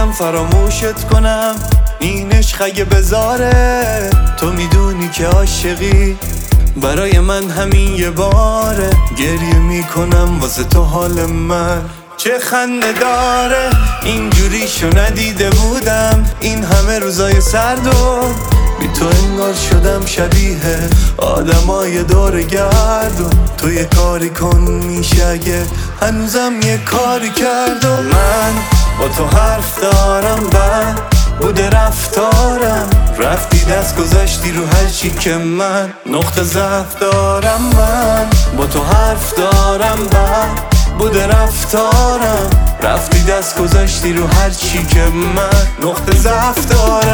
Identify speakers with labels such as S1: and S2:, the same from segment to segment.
S1: نمیتونم فراموشت کنم، این عشق اگه بذاره. تو میدونی که عاشقی برای من همین یه باره. گریه میکنم واسه تو حال من چه خنده داره. اینجوریشو ندیده بودم این همه روزای سرد و بی تو انگار شدم شبیه آدمای دور گردون. تو یه کاری کن میشه اگه هنوزم یه کاری کرد. و من با تو حرف دارم بعد بوده رفتارم، رفتی دست گذاشتی رو هر چی که من نقطه ضعف دارم. من با تو حرف دارم بعد بوده رفتارم، رفتی دست گذاشتی رو هر چی که من نقطه ضعف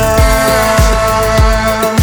S1: دارم.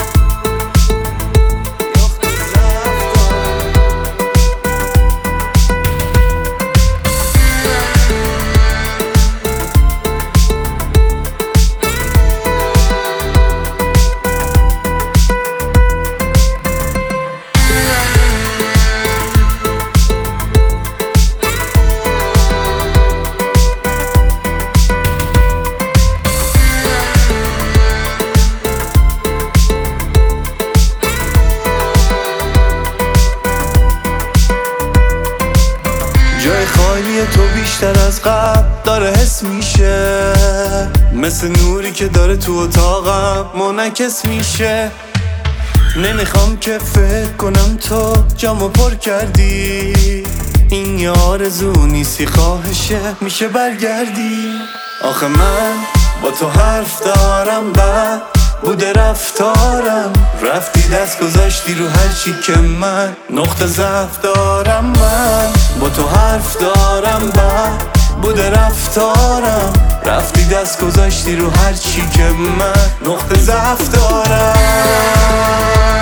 S1: جای خالی تو بیشتر از قبل داره حس میشه، مثل نوری که داره تو اتاقم منعکس میشه. نمیخوام که فکر کنم تو جامو پر کردی، این یه آرزو نیستی خواهشه میشه برگردی. آخه من با تو حرف دارم بعد بوده رفتارم، رفتی دست گذاشتی رو هر چی که من نقطه ضعف دارم. من با تو حرف دارم بعد بوده رفتارم، رفتی دست گذاشتی رو هر چی که من نقطه ضعف دارم.